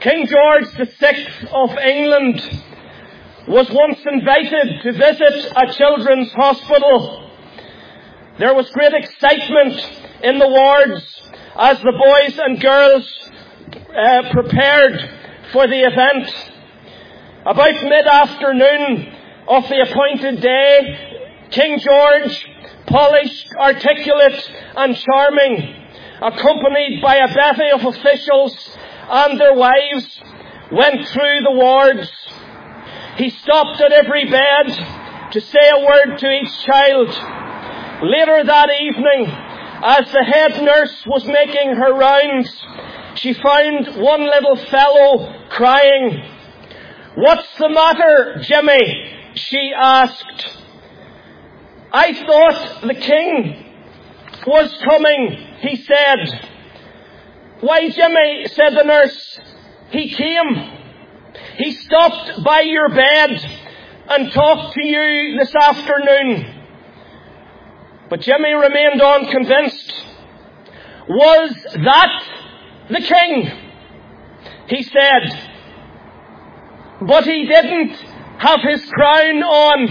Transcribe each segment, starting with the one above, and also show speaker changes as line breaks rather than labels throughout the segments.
King George VI of England was once invited to visit a children's hospital. There was great excitement in the wards as the boys and girls prepared for the event. About mid-afternoon of the appointed day, King George, polished, articulate and charming, accompanied by a bevy of officials and their wives, went through the wards. He stopped at every bed to say a word to each child. Later that evening, as the head nurse was making her rounds, she found one little fellow crying. "What's the matter, Jimmy?" she asked. "I thought the king was coming," he said. "Why, Jimmy," said the nurse, "he came. He stopped by your bed and talked to you this afternoon." But Jimmy remained unconvinced. "Was that the king?" he said. "But he didn't have his crown on.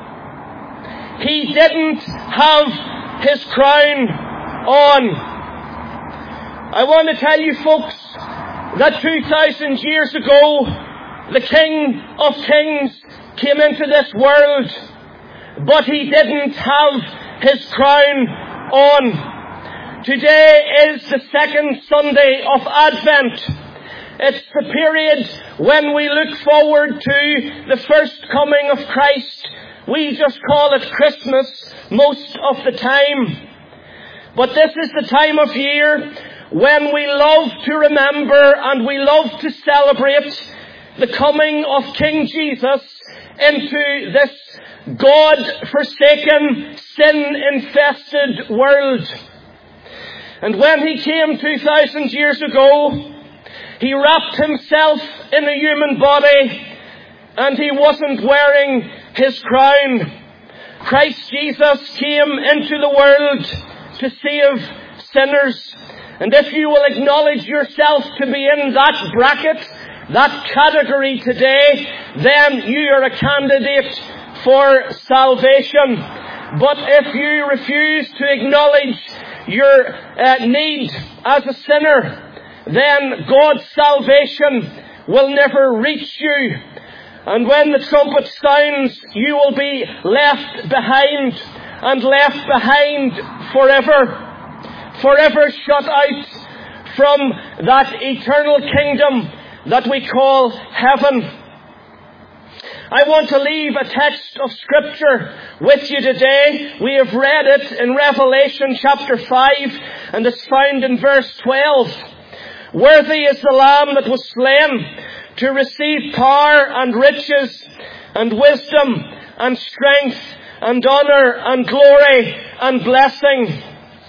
He didn't have his crown on." I want to tell you folks that 2,000 years ago, the King of Kings came into this world, but he didn't have his crown on. Today is the second Sunday of Advent. It's the period when we look forward to the first coming of Christ. We just call it Christmas most of the time. But this is the time of year when we love to remember and we love to celebrate the coming of King Jesus into this God-forsaken, sin-infested world. And when he came 2,000 years ago, he wrapped himself in a human body and he wasn't wearing his crown. Christ Jesus came into the world to save sinners. And if you will acknowledge yourself to be in that bracket, that category today, then you are a candidate for salvation. But if you refuse to acknowledge your need as a sinner, then God's salvation will never reach you. And when the trumpet sounds, you will be left behind, and left behind forever. Forever shut out from that eternal kingdom that we call heaven. I want to leave a text of Scripture with you today. We have read it in Revelation chapter 5, and it's found in verse 12. "Worthy is the Lamb that was slain to receive power and riches and wisdom and strength and honor and glory and blessing."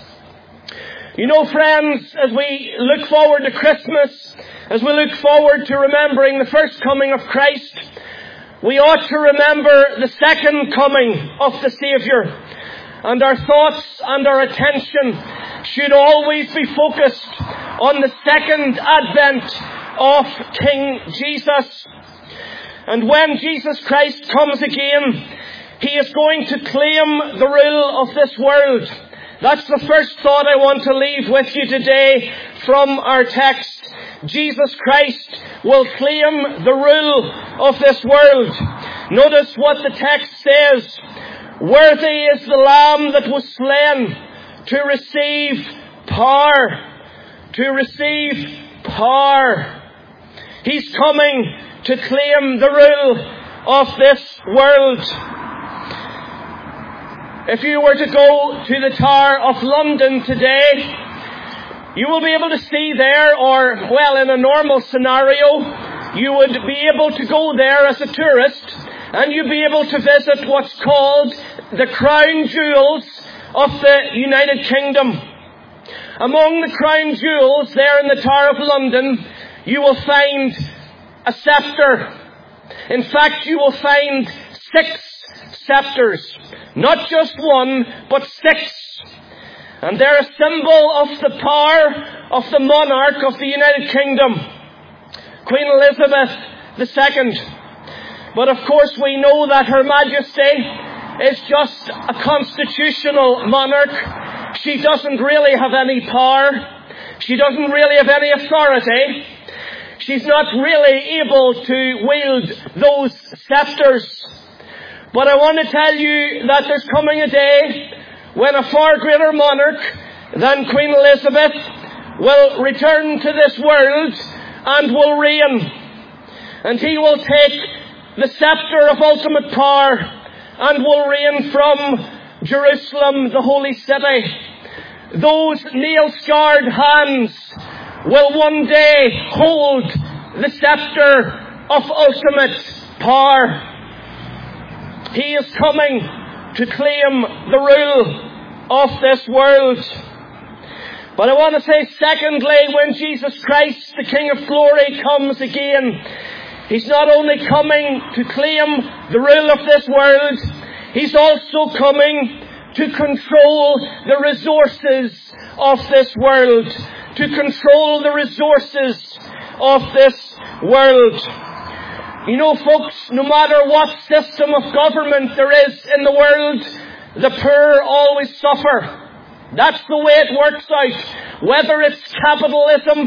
You know, friends, as we look forward to Christmas, as we look forward to remembering the first coming of Christ, we ought to remember the second coming of the Saviour. And our thoughts and our attention should always be focused on the second advent of King Jesus. And when Jesus Christ comes again, he is going to claim the rule of this world. That's the first thought I want to leave with you today from our text. Jesus Christ will claim the rule of this world. Notice what the text says. "Worthy is the Lamb that was slain to receive power." To receive power. He's coming to claim the rule of this world. If you were to go to the Tower of London today, you will be able to see there, or, well, in a normal scenario, you would be able to go there as a tourist, and you'd be able to visit what's called the crown jewels of the United Kingdom. Among the crown jewels there in the Tower of London, you will find a scepter. In fact, you will find 6 scepters. Not just one, but 6. And they're a symbol of the power of the monarch of the United Kingdom. Queen Elizabeth II. But of course we know that Her Majesty is just a constitutional monarch. She doesn't really have any power. She doesn't really have any authority. She's not really able to wield those scepters. But I want to tell you that there's coming a day when a far greater monarch than Queen Elizabeth will return to this world and will reign. And he will take the scepter of ultimate power and will reign from Jerusalem, the holy city. Those nail-scarred hands will one day hold the scepter of ultimate power. He is coming to claim the rule of this world. But I want to say, secondly, when Jesus Christ, the King of Glory, comes again, He's not only coming to claim the rule of this world, He's also coming to control the resources of this world. To control the resources of this world. You know, folks, no matter what system of government there is in the world, the poor always suffer. That's the way it works out. Whether it's capitalism,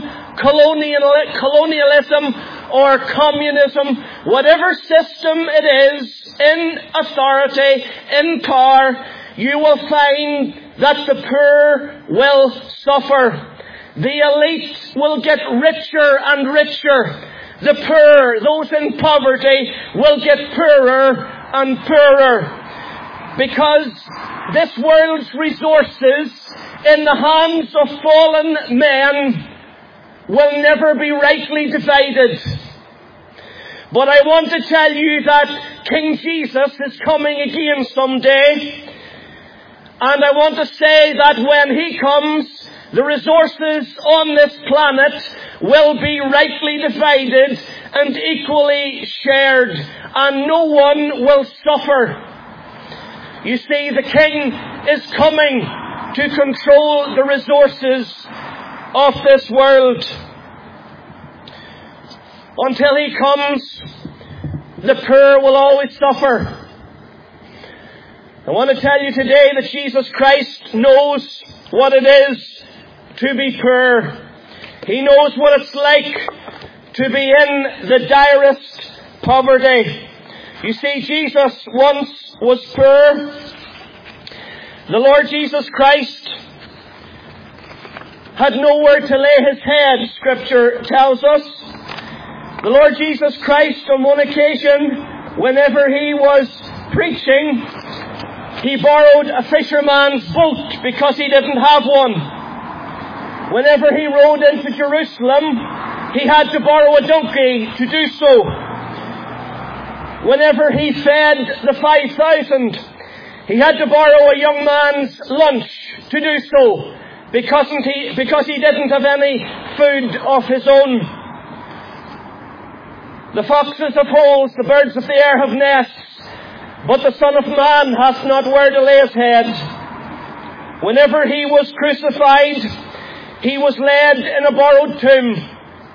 colonialism, or communism, whatever system it is, in authority, in power, you will find that the poor will suffer. The elite will get richer and richer. The poor, those in poverty, will get poorer and poorer. Because this world's resources in the hands of fallen men will never be rightly divided. But I want to tell you that King Jesus is coming again someday. And I want to say that when He comes, the resources on this planet will be rightly divided and equally shared, and no one will suffer. You see, the King is coming to control the resources of this world. Until He comes, the poor will always suffer. I want to tell you today that Jesus Christ knows what it is to be poor. He knows what it's like to be in the direst poverty. You see, Jesus once was poor. The Lord Jesus Christ had nowhere to lay His head, Scripture tells us. The Lord Jesus Christ, on one occasion, whenever He was preaching, He borrowed a fisherman's boat because He didn't have one. Whenever He rode into Jerusalem, He had to borrow a donkey to do so. Whenever He fed the 5,000, He had to borrow a young man's lunch to do so, because he didn't have any food of his own. The foxes have holes, the birds of the air have nests, but the Son of Man hath not where to lay His head. Whenever He was crucified, He was laid in a borrowed tomb.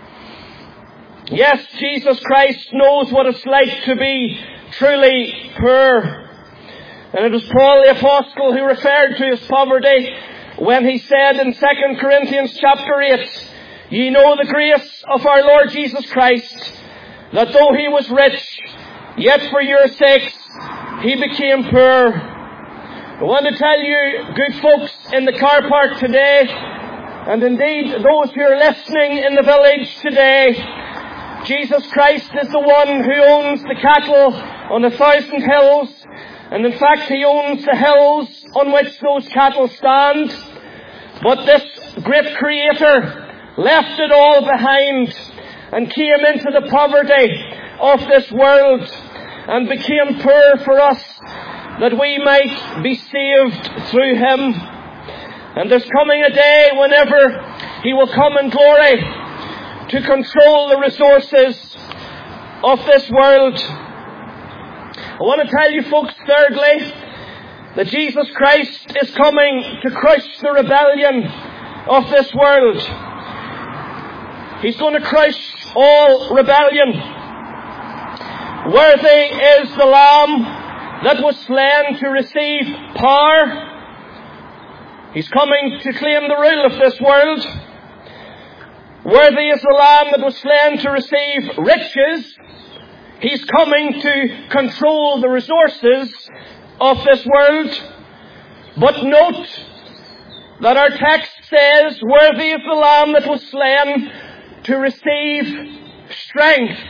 Yes, Jesus Christ knows what it's like to be truly poor. And it was Paul the Apostle who referred to his poverty when he said in 2 Corinthians chapter 8, "Ye know the grace of our Lord Jesus Christ, that though He was rich, yet for your sakes He became poor." I want to tell you, good folks in the car park today, and indeed those who are listening in the village today, Jesus Christ is the one who owns the cattle on 1,000 hills, and in fact He owns the hills on which those cattle stand. But this great Creator left it all behind and came into the poverty of this world and became poor for us, that we might be saved through Him. And there's coming a day whenever He will come in glory to control the resources of this world. I want to tell you folks, thirdly, that Jesus Christ is coming to crush the rebellion of this world. He's going to crush all rebellion. Worthy is the Lamb that was slain to receive power. He's coming to claim the rule of this world. Worthy is the Lamb that was slain to receive riches. He's coming to control the resources of this world. But note that our text says, worthy is the Lamb that was slain to receive strength.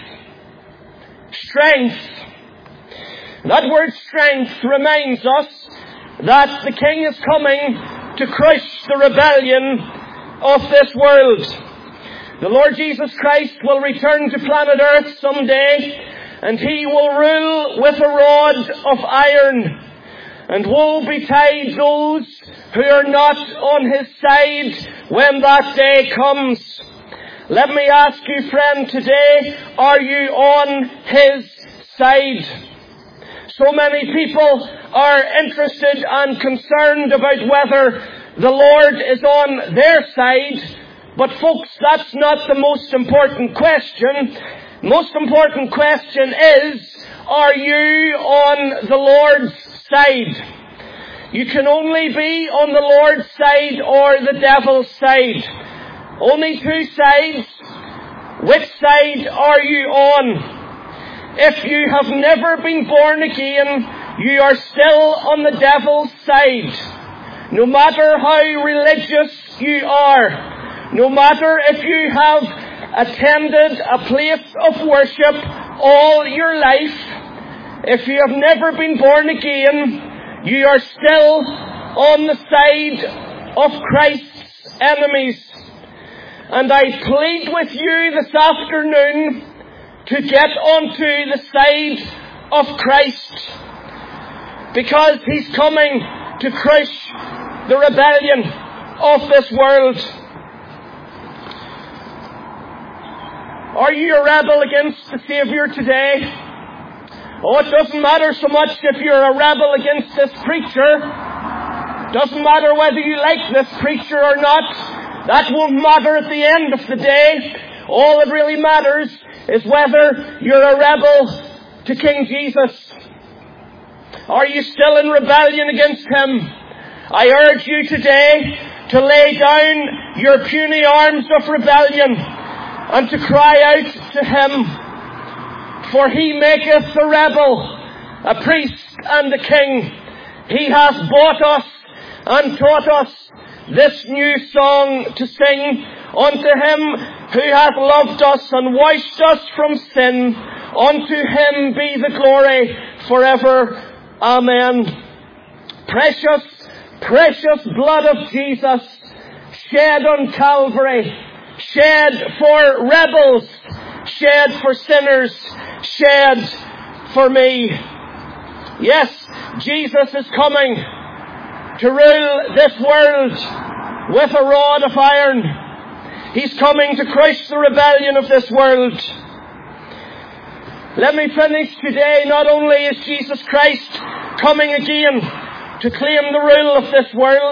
Strength. That word strength reminds us that the King is coming to crush the rebellion of this world. The Lord Jesus Christ will return to planet Earth someday, and He will rule with a rod of iron. And woe betide those who are not on His side when that day comes. Let me ask you, friend, today, are you on His side? So many people are interested and concerned about whether the Lord is on their side. But folks, that's not the most important question. Most important question is, are you on the Lord's side? You can only be on the Lord's side or the devil's side. Only two sides. Which side are you on? If you have never been born again, you are still on the devil's side. No matter how religious you are, no matter if you have attended a place of worship all your life, if you have never been born again, you are still on the side of Christ's enemies. And I plead with you this afternoon to get onto the side of Christ, because He's coming to crush the rebellion of this world. Are you a rebel against the Saviour today? Oh, it doesn't matter so much if you're a rebel against this preacher. Doesn't matter whether you like this preacher or not. That won't matter at the end of the day. All that really matters is whether you're a rebel to King Jesus. Are you still in rebellion against Him? I urge you today to lay down your puny arms of rebellion and to cry out to Him. For He maketh the rebel a priest and a king. He hath bought us and taught us this new song to sing. Unto Him who hath loved us and washed us from sin, unto Him be the glory forever. Amen. Precious, precious blood of Jesus, shed on Calvary, shed for rebels, shed for sinners, shed for me. Yes, Jesus is coming to rule this world with a rod of iron. He's coming to crush the rebellion of this world. Let me finish today. Not only is Jesus Christ coming again to claim the rule of this world,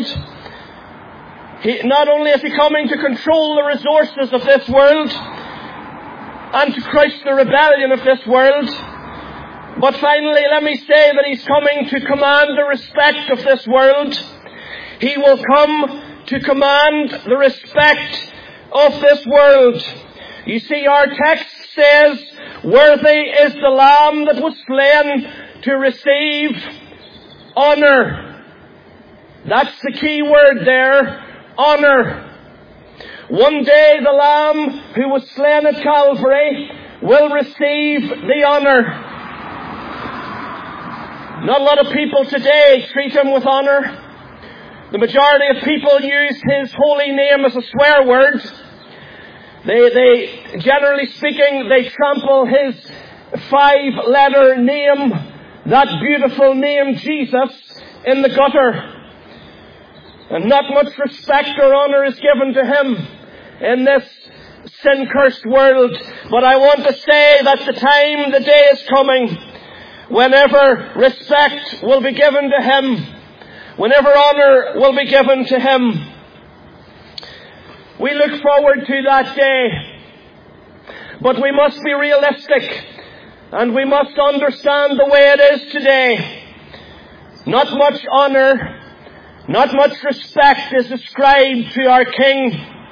not only is He coming to control the resources of this world and to crush the rebellion of this world, but finally let me say that He's coming to command the respect of this world. He will come to command the respect of this world. You see, our text says, worthy is the Lamb that was slain to receive honour. That's the key word there, honour. One day the Lamb who was slain at Calvary will receive the honour. Not a lot of people today treat Him with honour. The majority of people use His holy name as a swear word. They generally speaking, they trample His 5-letter name, that beautiful name Jesus, in the gutter. And not much respect or honour is given to Him in this sin-cursed world. But I want to say that the day is coming, whenever respect will be given to Him, whenever honour will be given to Him. We look forward to that day. But we must be realistic, and we must understand the way it is today. Not much honor, not much respect is ascribed to our King.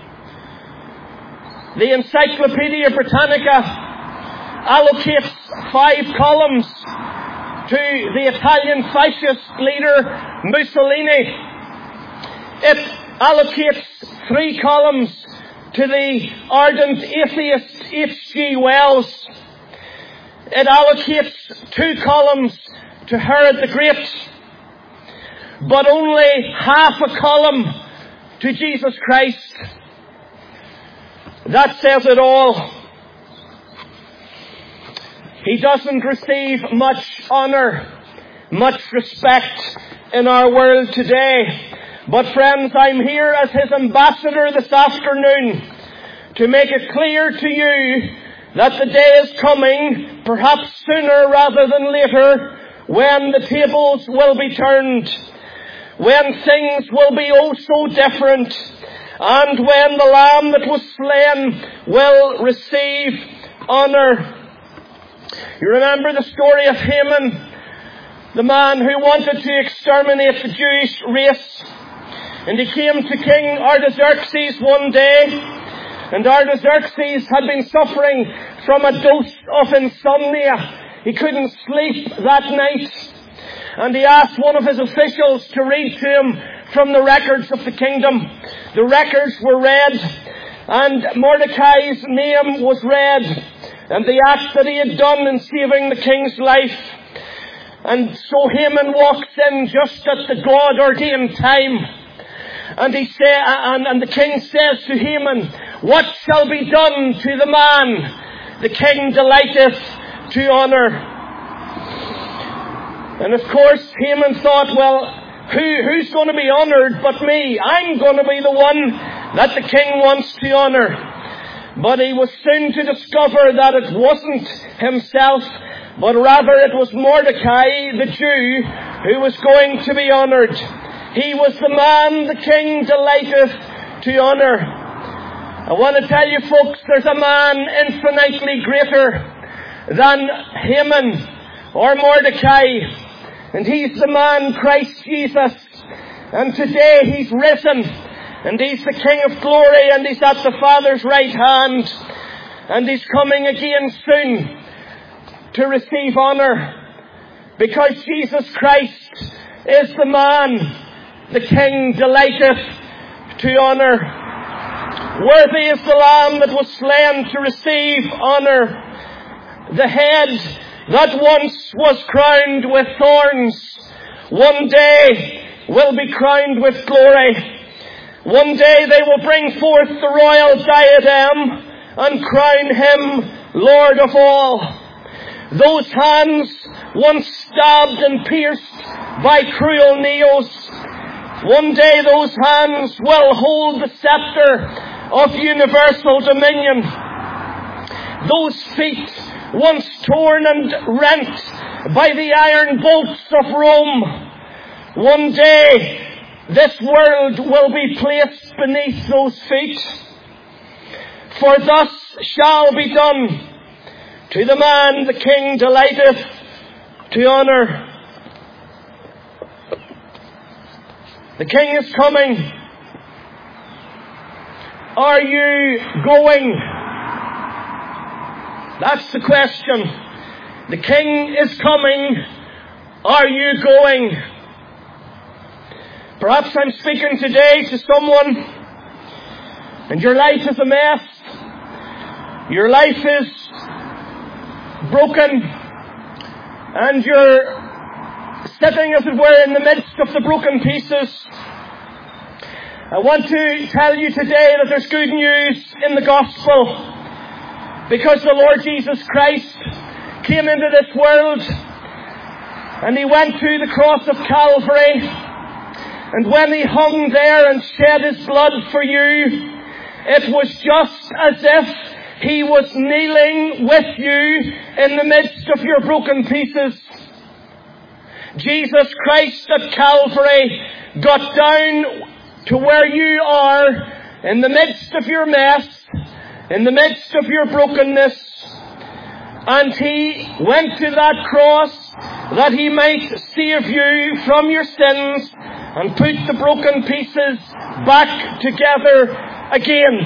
The Encyclopedia Britannica allocates 5 columns to the Italian fascist leader Mussolini. It allocates 3 columns to the ardent atheist H.G. Wells. It allocates 2 columns to Herod the Great, but only half a column to Jesus Christ. That says it all. He doesn't receive much honor, much respect in our world today. But friends, I'm here as his ambassador this afternoon to make it clear to you that the day is coming, perhaps sooner rather than later, when the tables will be turned, when things will be oh so different, and when the Lamb that was slain will receive honor. You remember the story of Haman, the man who wanted to exterminate the Jewish race. And he came to King Artaxerxes one day, and Artaxerxes had been suffering from a dose of insomnia. He couldn't sleep that night. And he asked one of his officials to read to him from the records of the kingdom. The records were read, and Mordecai's name was read, and the act that he had done in saving the king's life. And so Haman walks in just at the God-ordained time. And and the king says to Haman, "What shall be done to the man the king delighteth to honor?" And of course Haman thought, well, who's going to be honored but me? I'm going to be the one that the king wants to honor. But he was soon to discover that it wasn't himself, but rather it was Mordecai, the Jew, who was going to be honored. He was the man the king delighteth to honor. I want to tell you folks, there's a man infinitely greater than Haman or Mordecai. And he's the man Christ Jesus. And today he's risen. And he's the King of glory. And he's at the Father's right hand. And he's coming again soon to receive honor. Because Jesus Christ is the man the King delighteth to honor. Worthy is the Lamb that was slain to receive honor. The head that once was crowned with thorns, one day will be crowned with glory. One day they will bring forth the royal diadem and crown him Lord of all. Those hands, once stabbed and pierced by cruel nails, one day those hands will hold the scepter of universal dominion. Those feet, once torn and rent by the iron bolts of Rome, one day this world will be placed beneath those feet. For thus shall be done to the man the King delighteth to honor. The King is coming. Are you going? That's the question. The King is coming. Are you going? Perhaps I'm speaking today to someone and your life is a mess. Your life is broken and you're sitting, as it were, in the midst of the broken pieces. I want to tell you today that there's good news in the gospel, because the Lord Jesus Christ came into this world and he went to the cross of Calvary, and when he hung there and shed his blood for you, it was just as if he was kneeling with you in the midst of your broken pieces. Jesus Christ at Calvary got down to where you are in the midst of your mess, in the midst of your brokenness. And He went to that cross that He might save you from your sins and put the broken pieces back together again.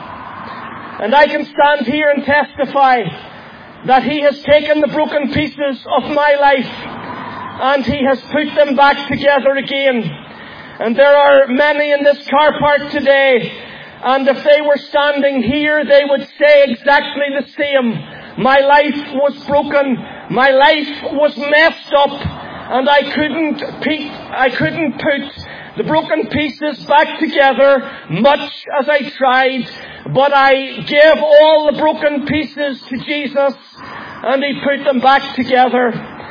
And I can stand here and testify that He has taken the broken pieces of my life and He has put them back together again. And there are many in this car park today, and if they were standing here, they would say exactly the same. My life was broken, my life was messed up, and I couldn't put the broken pieces back together, much as I tried, but I gave all the broken pieces to Jesus, and He put them back together.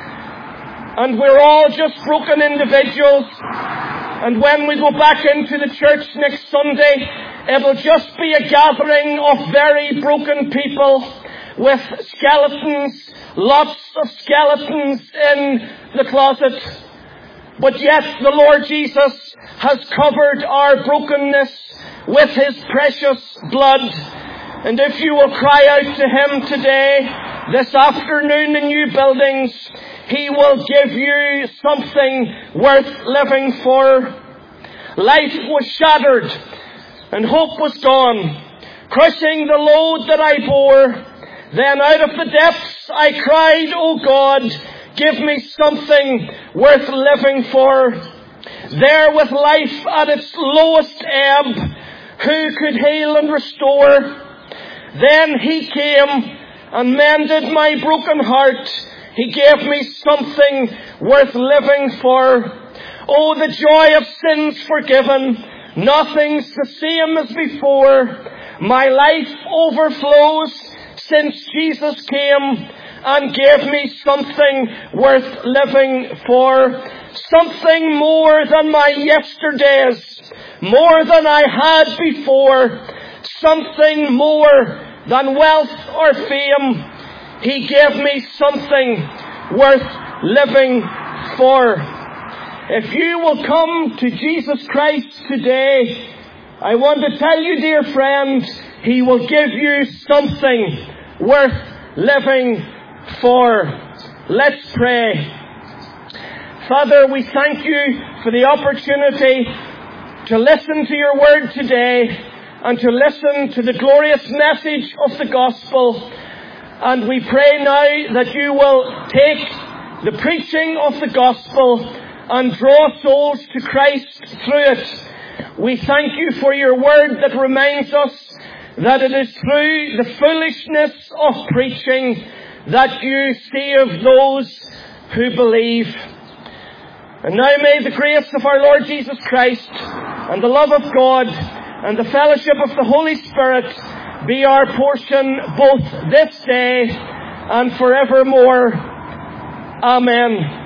And we're all just broken individuals, and when we go back into the church next Sunday, it'll just be a gathering of very broken people with skeletons, lots of skeletons in the closet. But yet the Lord Jesus has covered our brokenness with His precious blood. And if you will cry out to Him today, this afternoon in New Buildings, He will give you something worth living for. Life was shattered and hope was gone, crushing the load that I bore. Then out of the depths I cried, "Oh God, give me something worth living for." There with life at its lowest ebb, who could heal and restore? Then He came and mended my broken heart. He gave me something worth living for. Oh, the joy of sins forgiven. Nothing's the same as before. My life overflows since Jesus came and gave me something worth living for. Something more than my yesterdays, more than I had before, something more than wealth or fame. He gave me something worth living for. If you will come to Jesus Christ today, I want to tell you, dear friend, He will give you something worth living for. Let's pray. Father, we thank You for the opportunity to listen to Your word today and to listen to the glorious message of the gospel. And we pray now that You will take the preaching of the gospel and draw souls to Christ through it. We thank You for Your word that reminds us that it is through the foolishness of preaching that You save those who believe. And now may the grace of our Lord Jesus Christ and the love of God and the fellowship of the Holy Spirit be our portion both this day and forevermore. Amen.